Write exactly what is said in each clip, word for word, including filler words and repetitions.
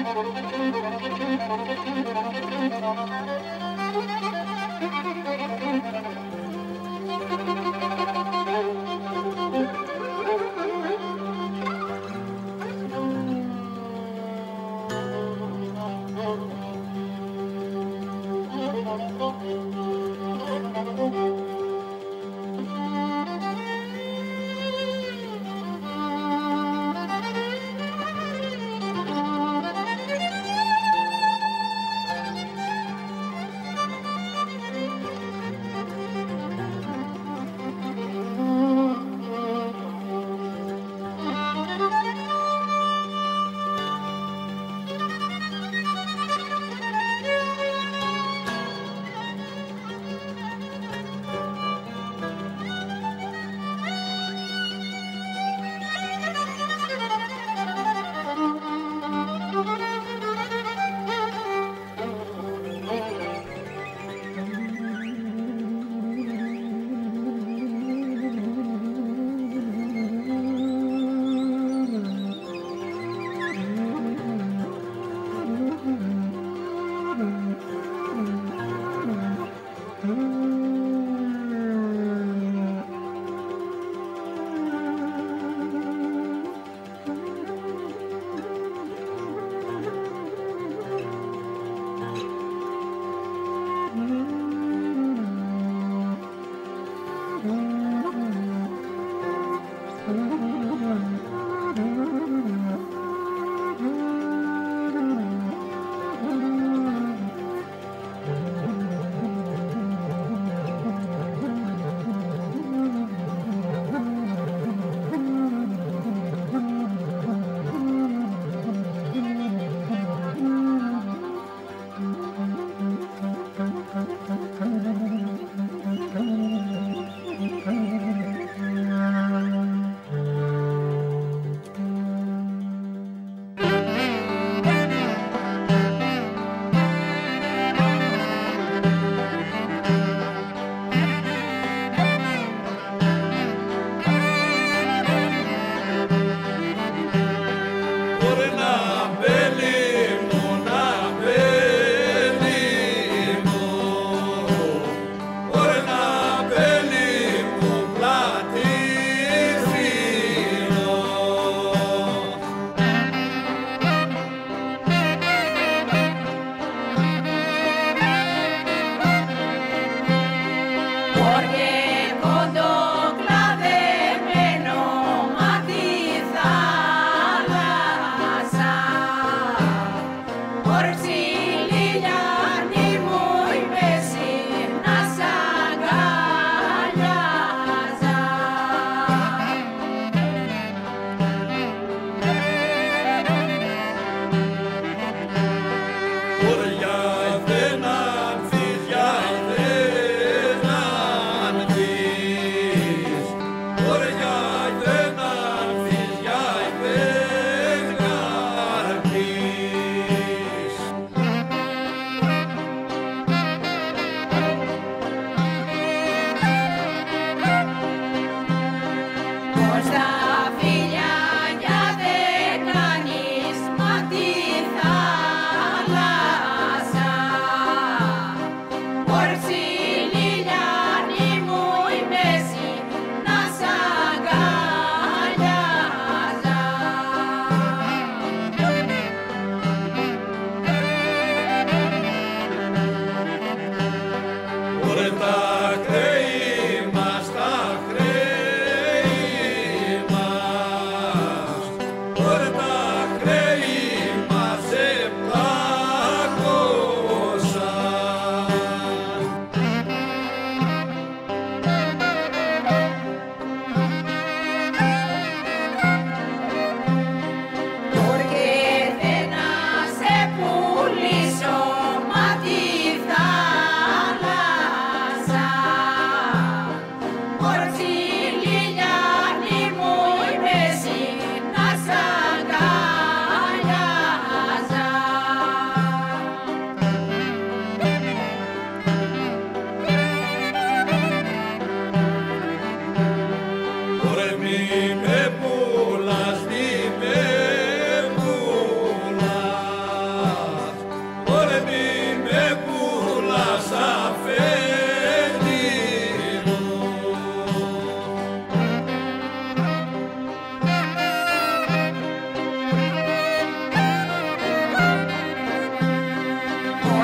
Μα τη θάλασσα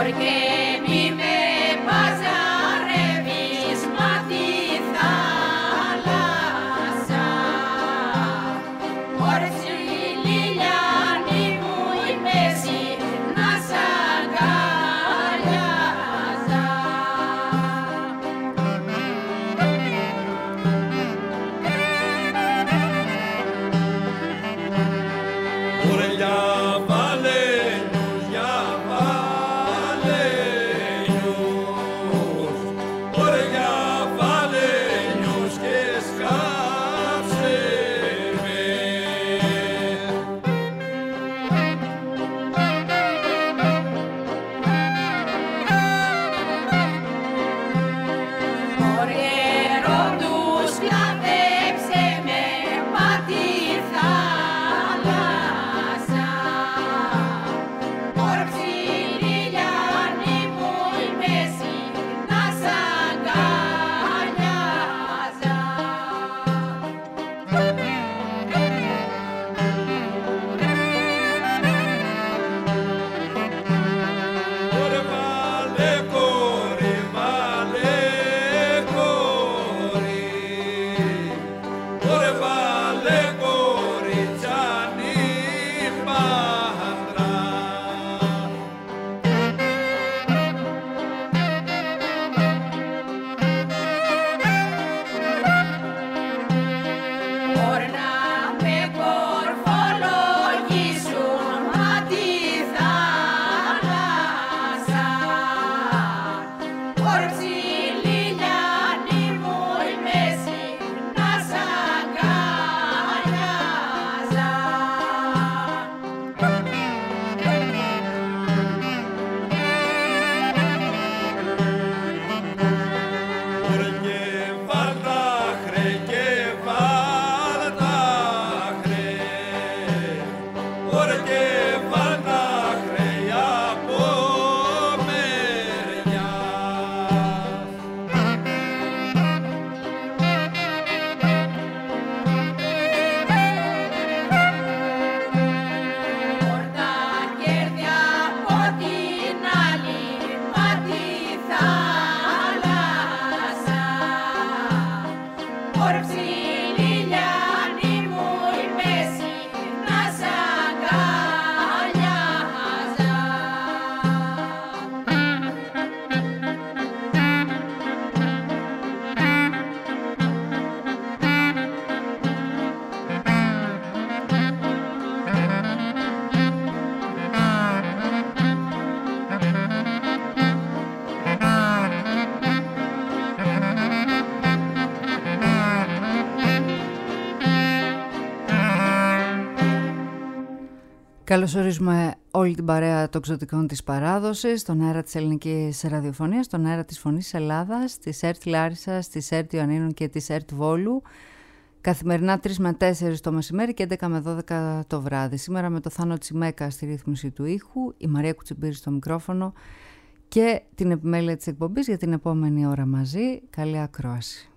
Καλωσορίζουμε όλη την παρέα των ξωτικών της παράδοσης, στον αέρα της ελληνικής ραδιοφωνίας, στον αέρα της Φωνής Ελλάδας, της ΕΡΤ Λάρισσας, της ΕΡΤ Ιωαννίνων και της ΕΡΤ Βόλου. Καθημερινά τρεις με τέσσερις το μεσημέρι και έντεκα με δώδεκα το βράδυ. Σήμερα με το Θάνο Τσιμέκα στη ρύθμιση του ήχου, η Μαρία Κουτσιμπήρη στο μικρόφωνο και την επιμέλεια της εκπομπής για την επόμενη ώρα μαζί. Καλή ακρόαση.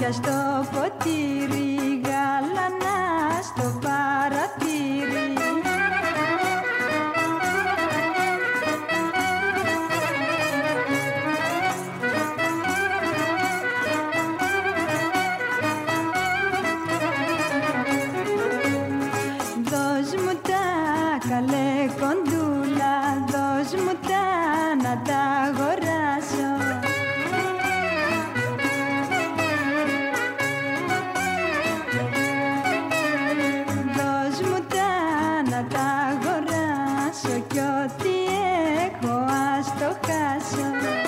μάτια στο ποτήρι, γαλανά στο παρατήρι. Δώσ' μου τα καλέ κοντούλα, δώσ' μου τα να τα αγοράσω. Δώσ' μου τα να τα αγοράσω κι ό,τι έχω ας το χάσω.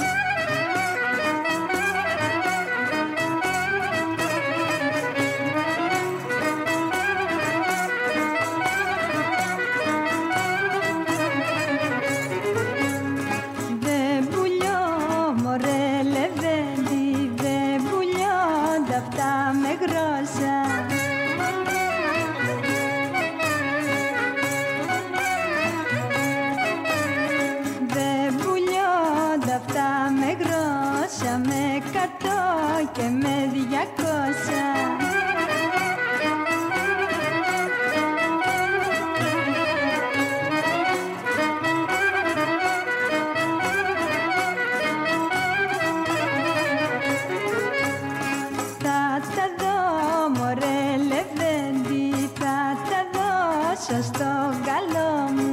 Με εκατό και με διακόσια. Θα τα δω μωρέ λεβέντη, θα τα δώσω στο καλό μου.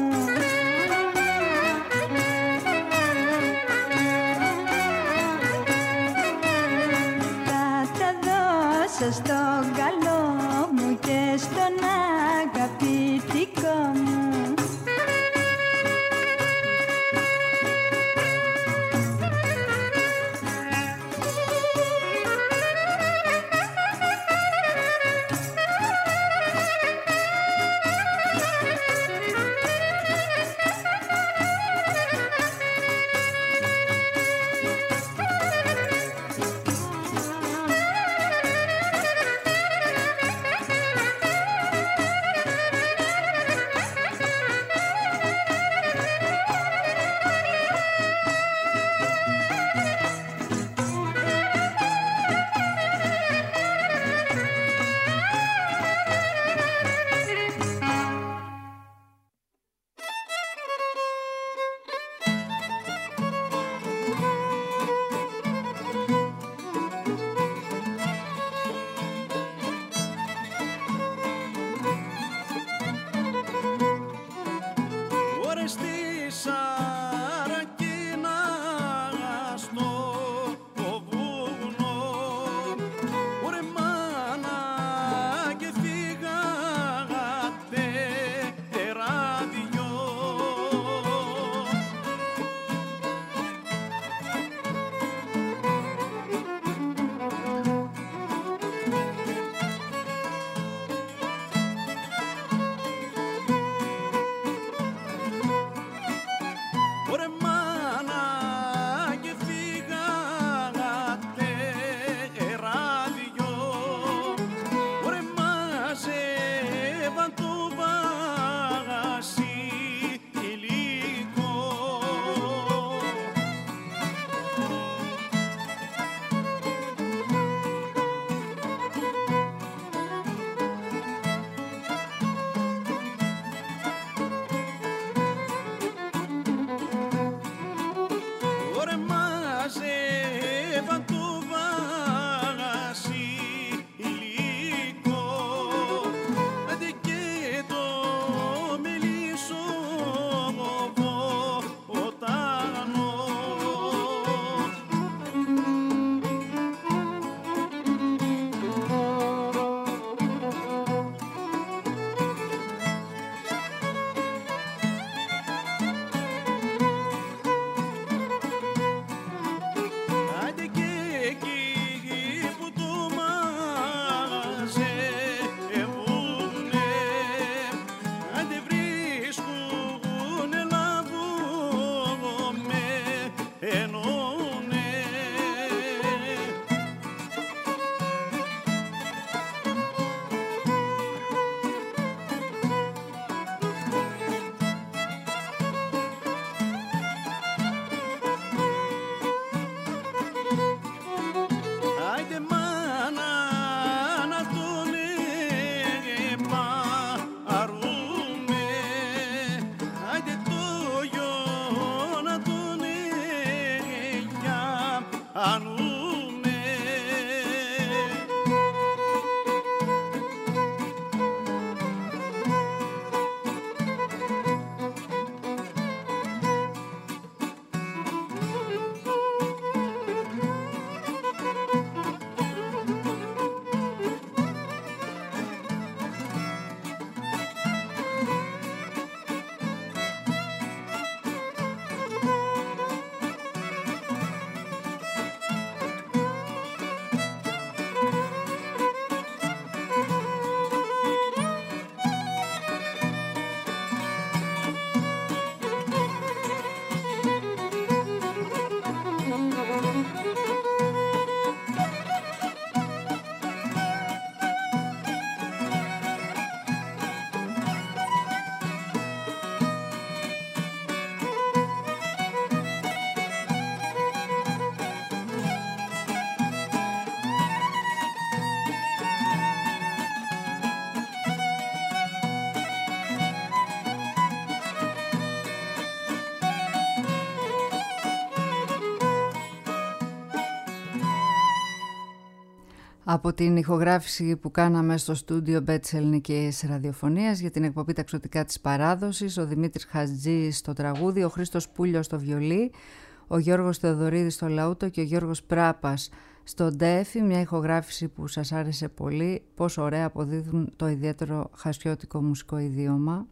Από την ηχογράφηση που κάναμε στο στούντιο Μπέ της Ελληνικής Ραδιοφωνίας για την εκπομπή Ταξωτικά της Παράδοσης, ο Δημήτρης Χατζής στο τραγούδι, ο Χρήστος Πούλιος στο βιολί, ο Γιώργος Θεοδωρίδης στο λαούτο και ο Γιώργος Πράπας στο ντέφι, μια ηχογράφηση που σας άρεσε πολύ, πόσο ωραία αποδίδουν το ιδιαίτερο χασιώτικο μουσικό ιδίωμα.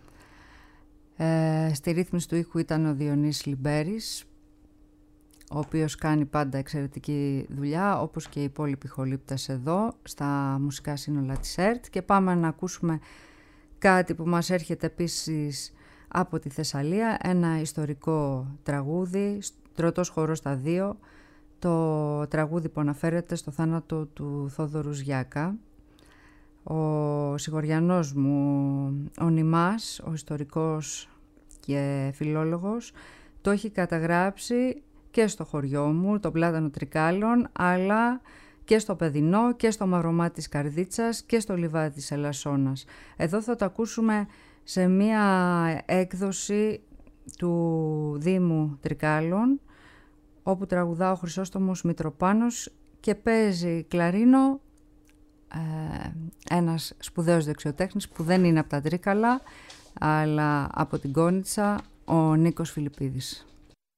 Ε, στη ρύθμιση του ήχου ήταν ο Διονύσης Λιμπέρης, ο οποίος κάνει πάντα εξαιρετική δουλειά, όπως και οι υπόλοιποι χολύπτες εδώ στα μουσικά σύνολα της ΕΡΤ. Και πάμε να ακούσουμε κάτι που μας έρχεται επίσης από τη Θεσσαλία, ένα ιστορικό τραγούδι, Τροτός χορός στα δύο, το τραγούδι που αναφέρεται στο θάνατο του Θόδωρου Ζιάκα. Ο σιγοριανός μου, ο Νιμάς, ο ιστορικός και φιλόλογος, το έχει καταγράψει και στο χωριό μου, το Πλάτανο Τρικάλων, αλλά και στο Παιδινό και στο Μαυρομάτι της Καρδίτσας και στο Λιβάδι της Ελασσόνας. Εδώ θα το ακούσουμε σε μία έκδοση του Δήμου Τρικάλων, όπου τραγουδά ο Χρυσόστομος Μητροπάνος και παίζει κλαρίνο ε, ένας σπουδαίος δεξιοτέχνης που δεν είναι από τα Τρίκαλα, αλλά από την Κόνιτσα, ο Νίκος Φιλιππίδης.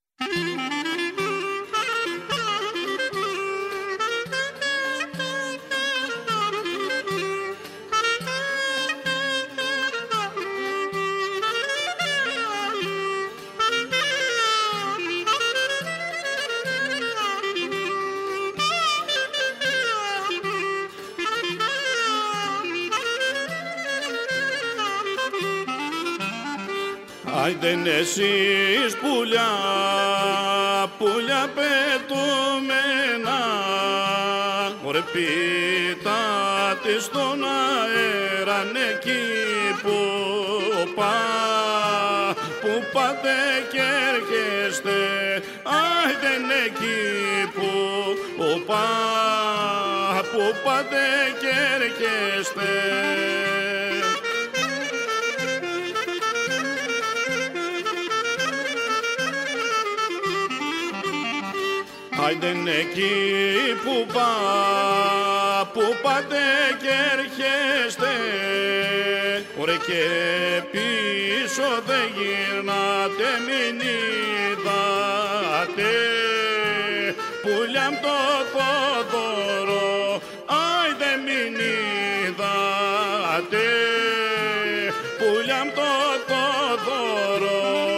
Άιντεν εσείς πουλιά, πουλιά πετούμενα, ωρε πιτάτε στον αέραν εκεί που πά, που πάτε και έρχεστε, άιντεν εκεί που πά, που πάτε και έρχεστε. Άιντεν εκεί που πά, που πάτε και έρχεστε, ωρε και πίσω δεν γυρνάτε, μην είδατε πουλιά μ' το Θόδωρο, άιντε μην είδατε πουλιά μ' το Θόδωρο.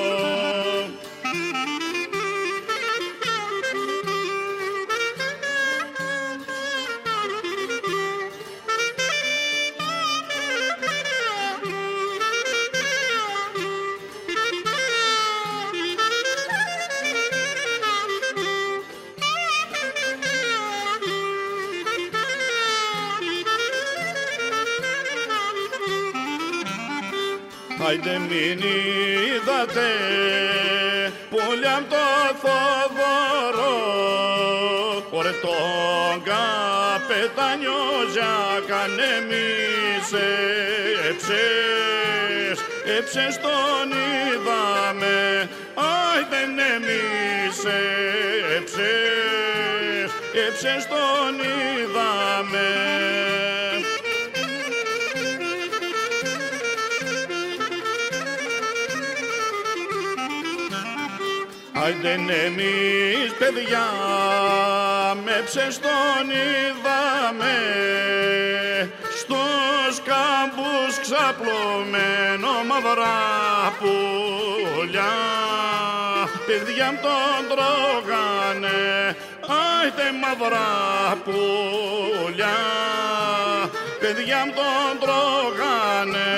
Άιντε μην είδατε πουλιά μ' το Θόδωρο, ωρε τον καπετάνιο Ζιάκαν εμείς έψες, έψες τον είδαμε, άιντε εμείς έψες, έψες τον είδαμε. Άιντεν εμείς παιδιά με ψεστόν είδαμε, στους κάμπους ξαπλωμένο μαυρά πουλιά, παιδιά μ' τον τρώγανε, άιτε μαυρά πουλιά, παιδιά μ' τον τρώγανε.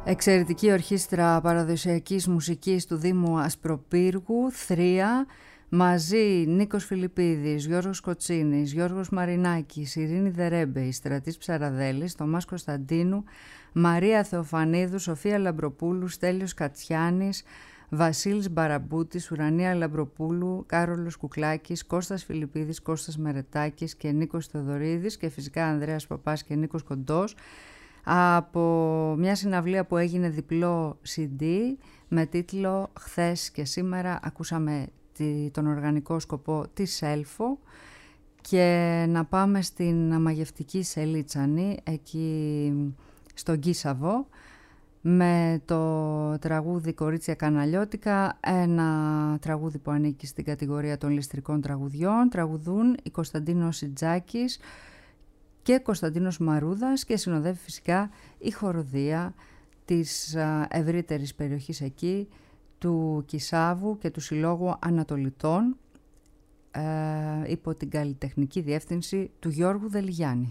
Εξαιρετική ορχήστρα παραδοσιακής μουσικής του Δήμου Ασπροπύργου, Θρία, μαζί Νίκος Φιλιππίδης, Γιώργος Κοτσίνης, Γιώργος Μαρινάκης, Ειρήνη Δερέμπεη, Στρατής Ψαραδέλης, Θωμάς Κωνσταντίνου, Μαρία Θεοφανίδου, Σοφία Λαμπροπούλου, Στέλιος Κατσιάνης, Βασίλης Μπαραμπούτης, Ουρανία Λαμπροπούλου, Κάρολος Κουκλάκης, Κώστας Φιλιππίδης, Κώστας Μερετάκης και Νίκος Θεοδωρίδης και φυσικά Ανδρέας Παπάς και Νίκος Κοντός, από μια συναυλία που έγινε διπλό σι ντι με τίτλο «Χθες και σήμερα». Ακούσαμε τον οργανικό σκοπό της Σέλφο και να πάμε στην μαγευτική Σελίτσανη, εκεί στον Κίσαβο, με το τραγούδι «Κορίτσια Καναλιώτικα», ένα τραγούδι που ανήκει στην κατηγορία των ληστρικών τραγουδιών. Τραγουδούν η Κωνσταντίνος Σιτζάκης και Κωνσταντίνος Μαρούδας και συνοδεύει φυσικά η χοροδία της ευρύτερης περιοχής εκεί, του Κισάβου και του Συλλόγου Ανατολιτών, ε, υπό την καλλιτεχνική διεύθυνση του Γιώργου Δελιγιάννη.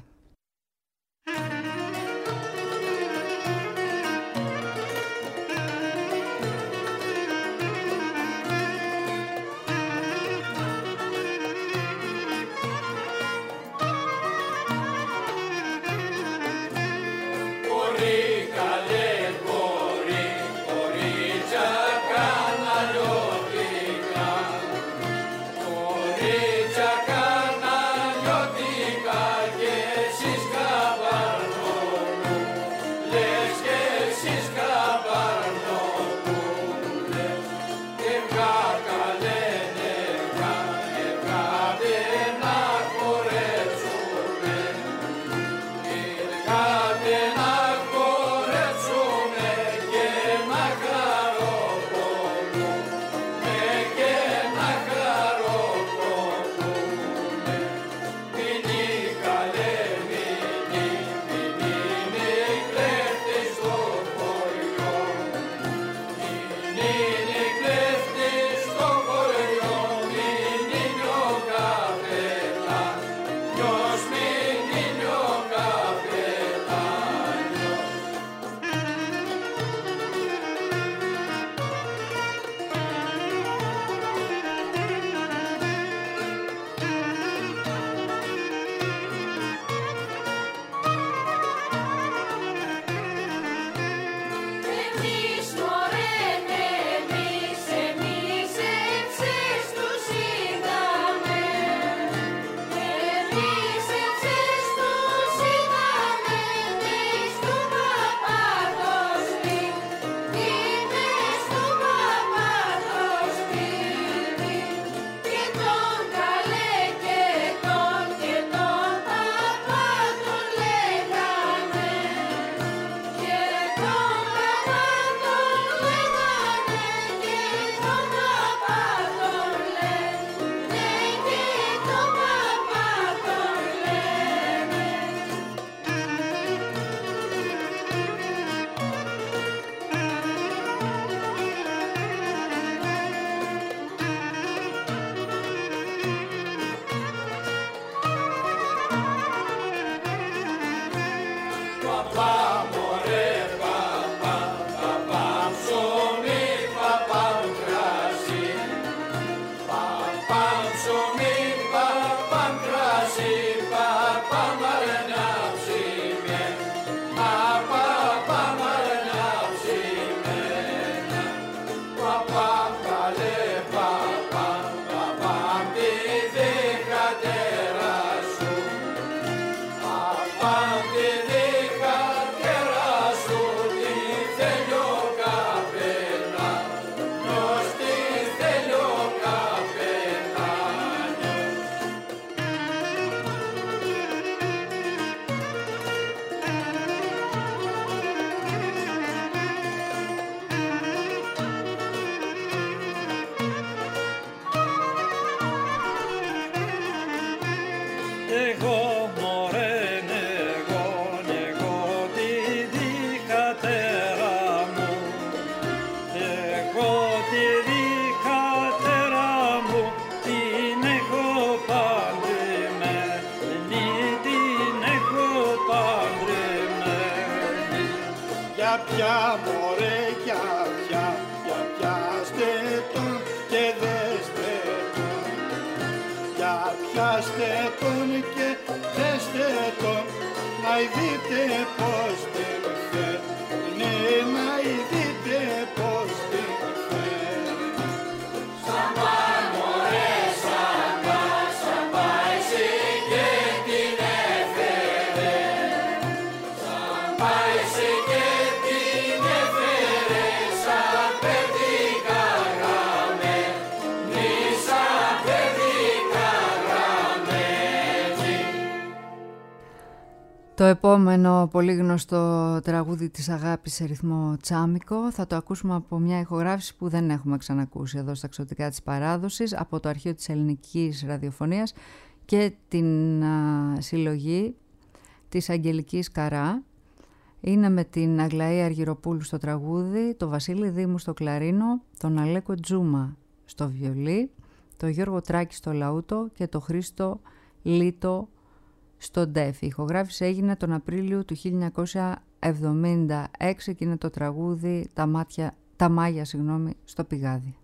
Το επόμενο πολύ γνωστό τραγούδι της αγάπης σε ρυθμό τσάμικο θα το ακούσουμε από μια ηχογράφηση που δεν έχουμε ξανακούσει εδώ στα Ξωτικά της Παράδοσης, από το αρχείο της ελληνικής ραδιοφωνίας και την α, συλλογή της Αγγελικής Καρά. Είναι με την Αγλαή Αργυροπούλου στο τραγούδι, το Βασίλη Δήμου στο κλαρίνο, τον Αλέκο Τζούμα στο βιολί, τον Γιώργο Τράκη στο λαούτο και τον Χρήστο Λίτο στο ντεφ. Η ηχογράφηση έγινε τον Απρίλιο του χίλια εννιακόσια εβδομήντα έξι και είναι το τραγούδι «Τα, μάτια, τα μάγια» συγγνώμη, στο Πηγάδι.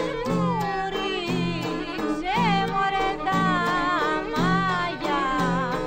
Μάγια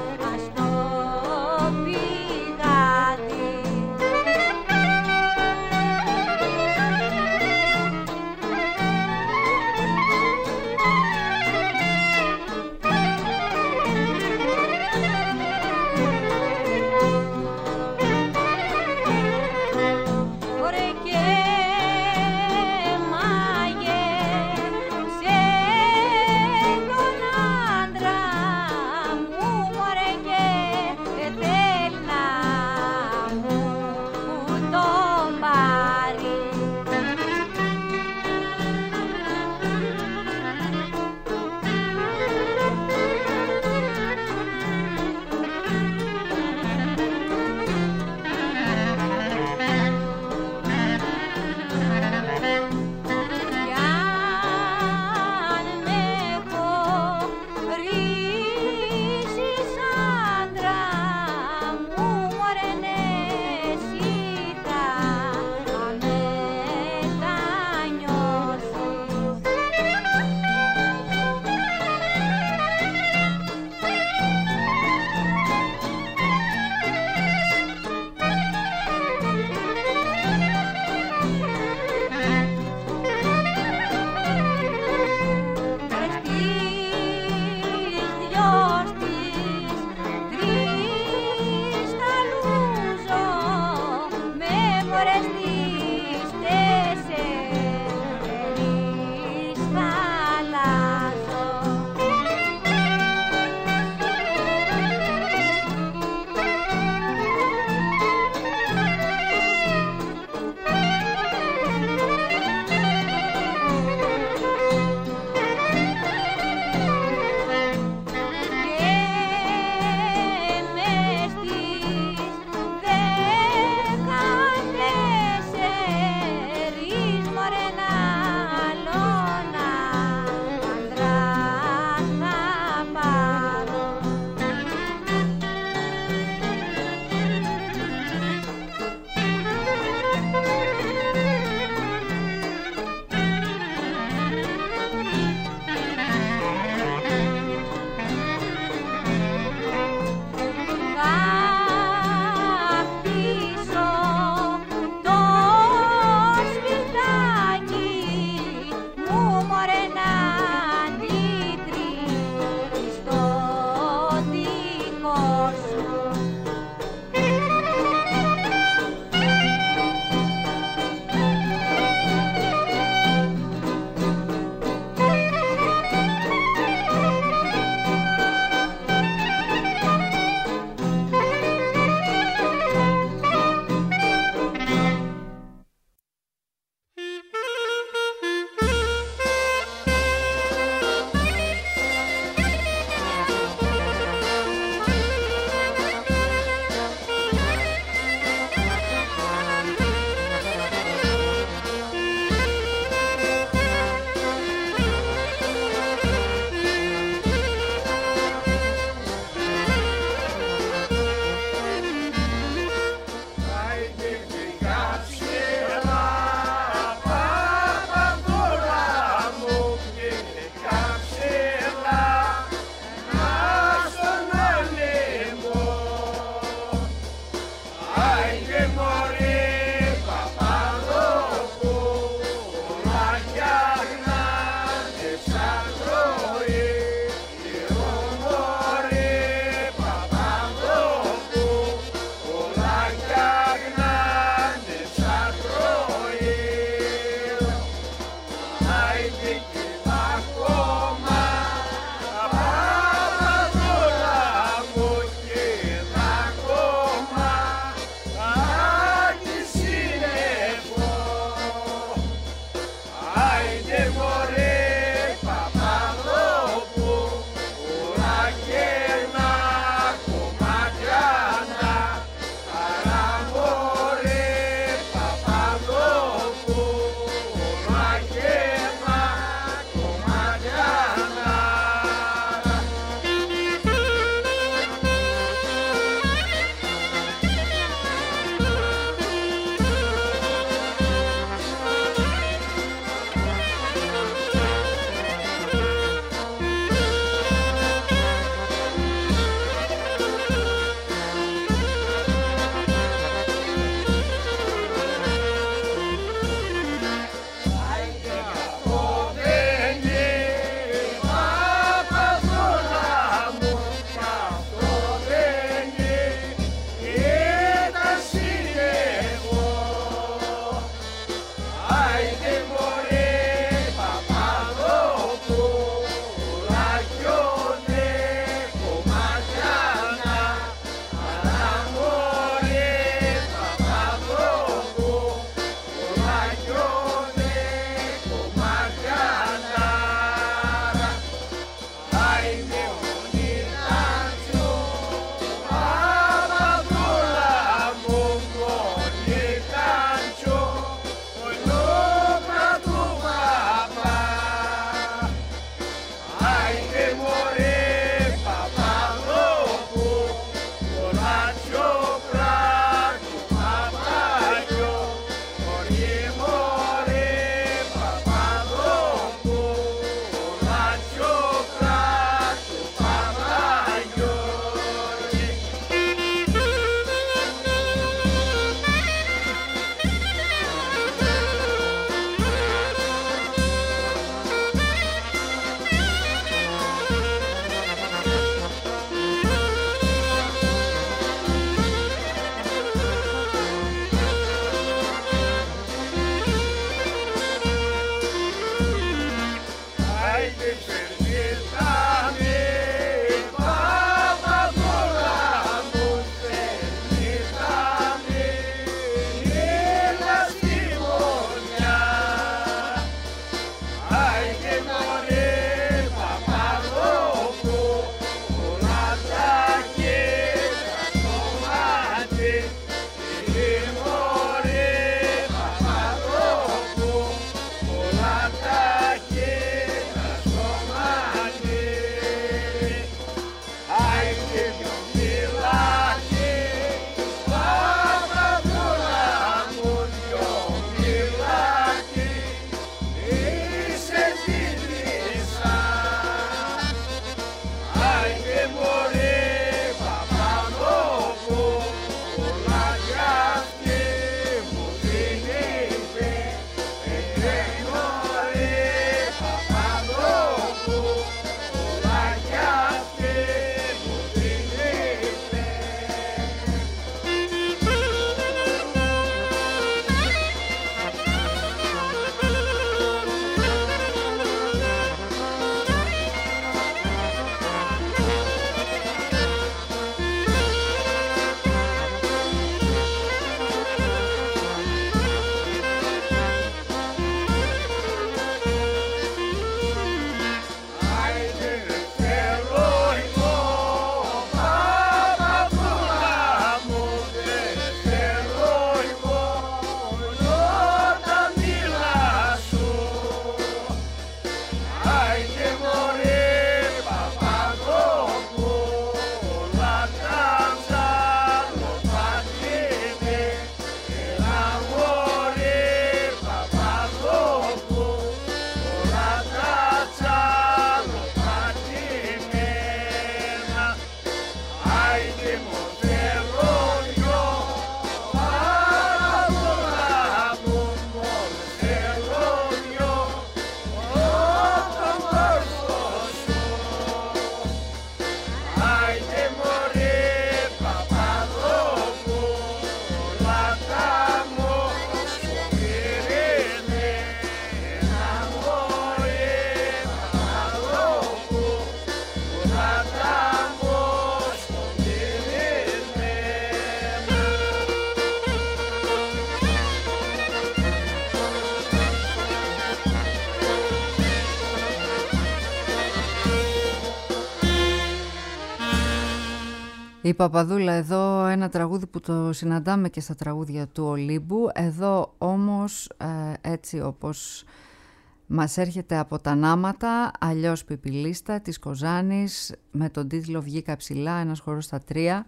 Η Παπαδούλα εδώ, ένα τραγούδι που το συναντάμε και στα τραγούδια του Ολύμπου. Εδώ όμως ε, έτσι όπως μας έρχεται από τα νάματα, αλλιώς Πιπιλίστα της Κοζάνης, με τον τίτλο «Βγήκα ψηλά», ένας χορός στα τρία.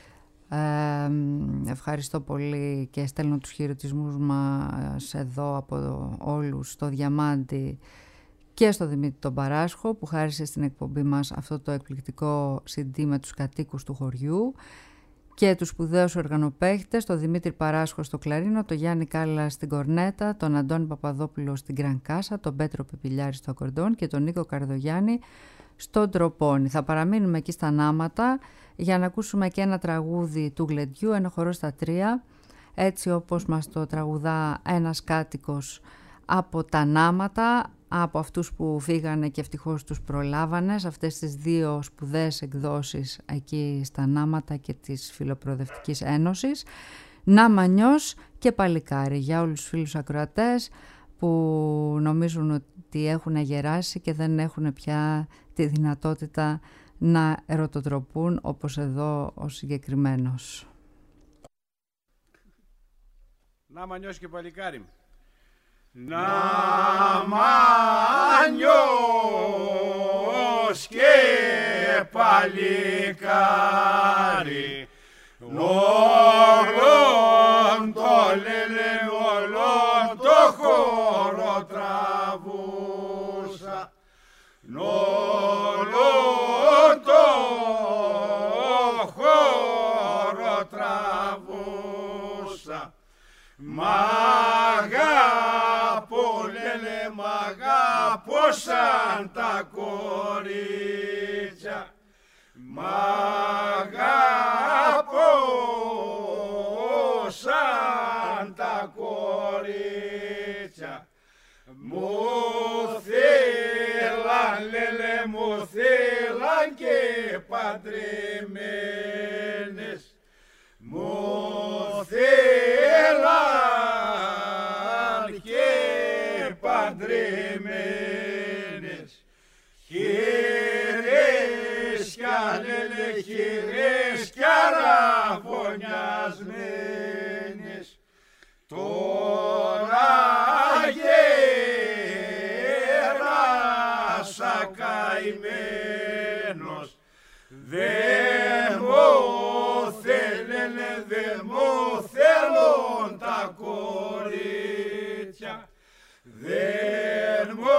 Ε, ευχαριστώ πολύ και στέλνω τους χαιρετισμούς μας εδώ από όλους στο Διαμάντι και στο Δημήτρη τον Παράσχο που χάρισε στην εκπομπή μας αυτό το εκπληκτικό σι ντι με τους κατοίκους του χωριού, και τους σπουδαίους οργανοπαίχτες, τον Δημήτρη Παράσχο στο κλαρίνο, τον Γιάννη Κάλλα στην κορνέτα, τον Αντώνη Παπαδόπουλο στην γκρανκάσα, τον Πέτρο Πιπιλιάρη στο ακορντών και τον Νίκο Καρδογιάννη στον τροπόνι. Θα παραμείνουμε εκεί στα νάματα για να ακούσουμε και ένα τραγούδι του Γλεντιού, ένα χορό στα τρία, έτσι όπως μας το τραγουδά ένας κάτοικος από τα νάματα, από αυτούς που φύγανε και ευτυχώς τους προλάβανε σε αυτές τις δύο σπουδαίες εκδόσεις εκεί στα νάματα και της Φιλοπροοδευτικής Ένωσης. Νάμανιος και Παλικάρι, για όλους τους φίλους ακροατές που νομίζουν ότι έχουν γεράσει και δεν έχουν πια τη δυνατότητα να ερωτοτροπούν όπως εδώ ο συγκεκριμένος. Νάμανιος και Παλικάρι. Νάμανιος και Παλικάρι, όλον το λένε, όλον το χώρο τραβούσα, όλον το χώρο τραβούσα. Μ' αγαπώ, λένε, μ' αγαπώ σαν τα κορίτσια. Μ' αγαπώ σαν τα κορίτσια. Μου θέλαν, λένε, μου θέλαν και παντρεμένες. Μου θέλαν και παντρεμένες. Χειρέσκια, λένε, χειρέσκια ραβωνιασμένες. Τώρα γέρασα καημένος, δεν μου θέλene, δεν μου θέλουν τα κορίτσια, δεν μου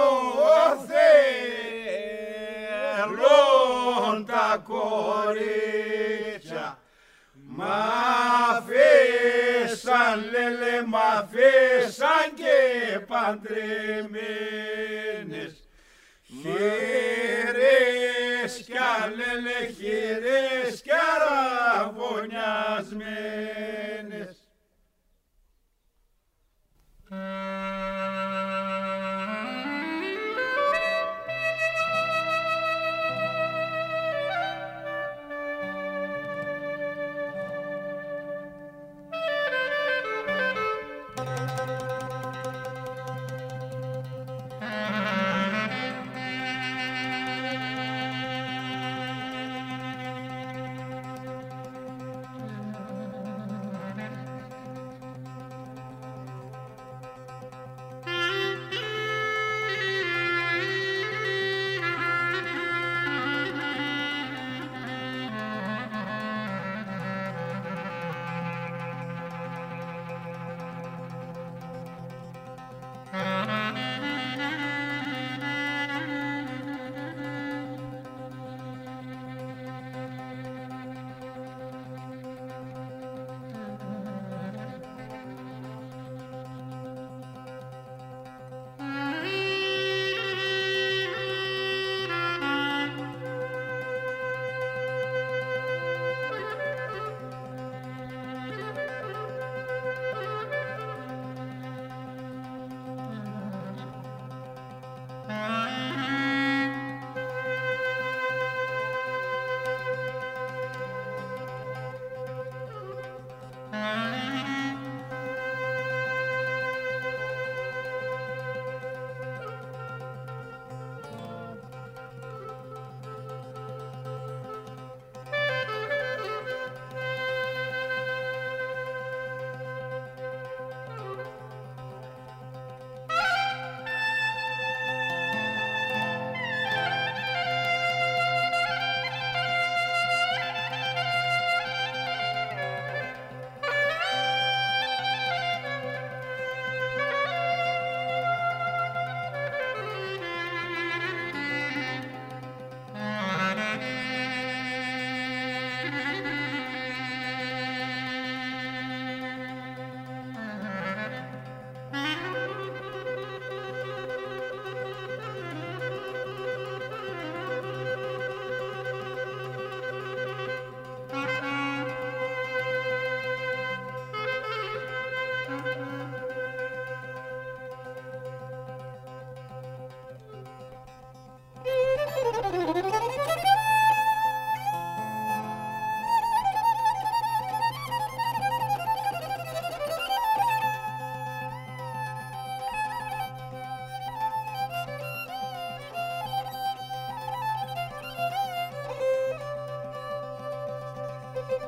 θέλουν τα κορίτσια. Μ' αφήσαν, λένε, μ' αφήσαν και παντρεμένες. Χειρέσκια, λένε, χειρέσκια ραβωνιασμένες.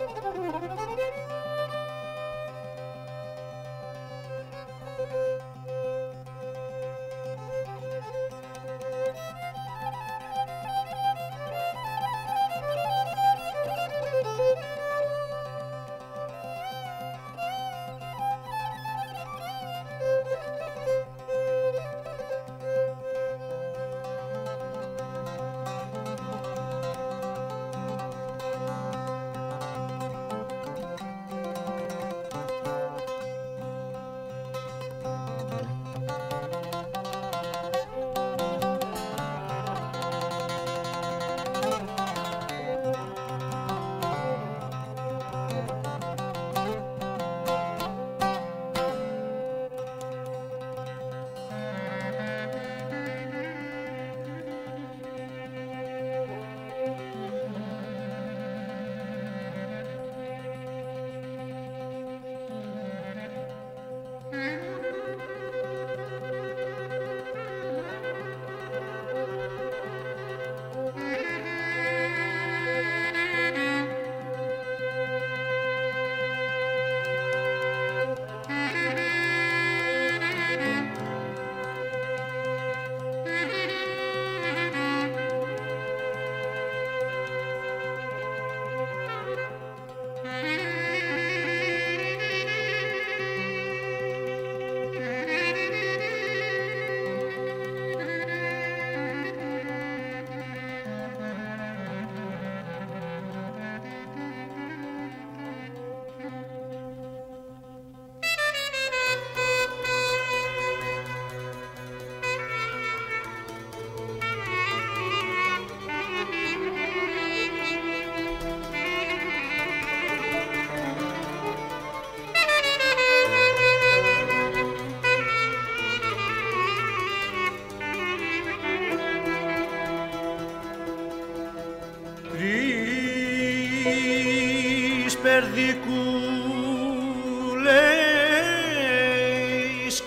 περδικούλες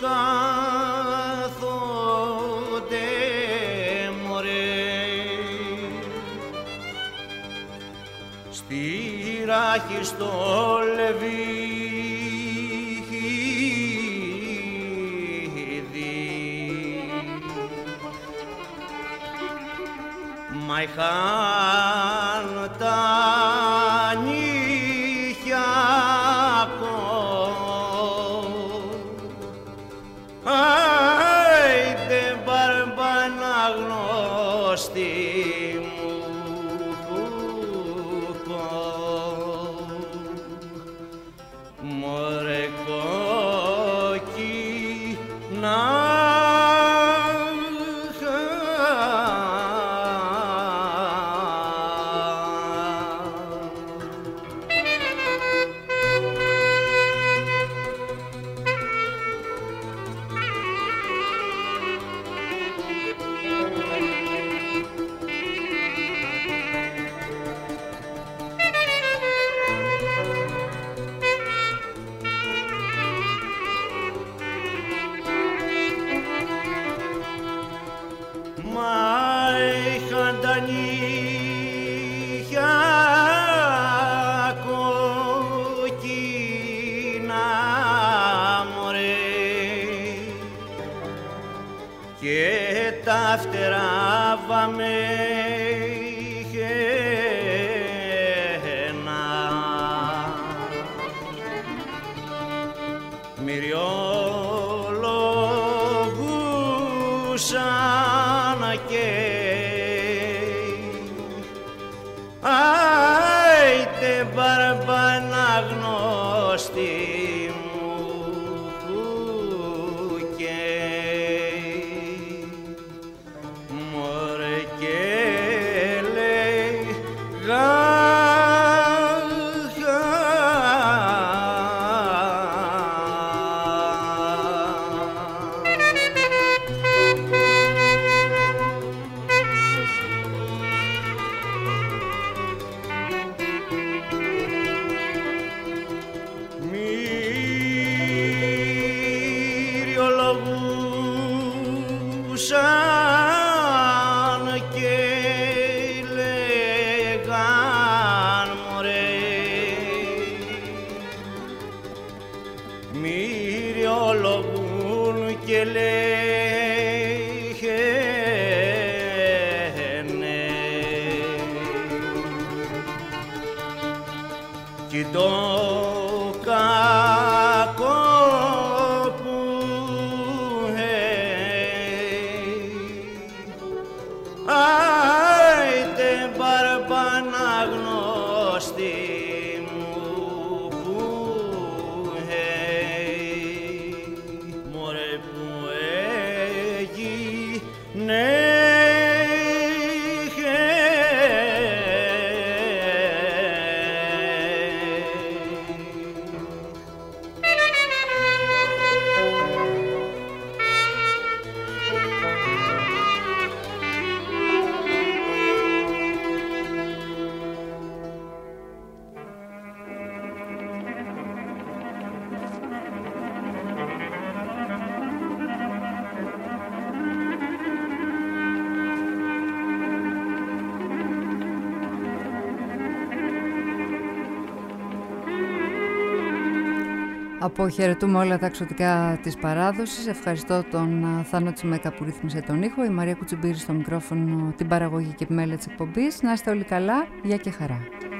κάθονται μωρέ στη ράχη στο λεβίδι μα είχαν τα νύχια άιντε μπαρμπάνα γνώστη μου μωρέ κόκκινα τα φτερά βαμέχαινα μυριολογούσαν και άιντε μπαρμπάνα γνώστη me κι το κακό που έχει άιτε μπαρμπάνα γνώστη μου που έχει μωρέ που έγινε Αποχαιρετούμε όλα τα εξωτικά της παράδοσης. Ευχαριστώ τον Θάνο Τσιμέκα που ρύθμισε τον ήχο, η Μαρία Κουτσιμπήρη στο μικρόφωνο, την παραγωγή και επιμέλεια της εκπομπής. Να είστε όλοι καλά, γεια και χαρά.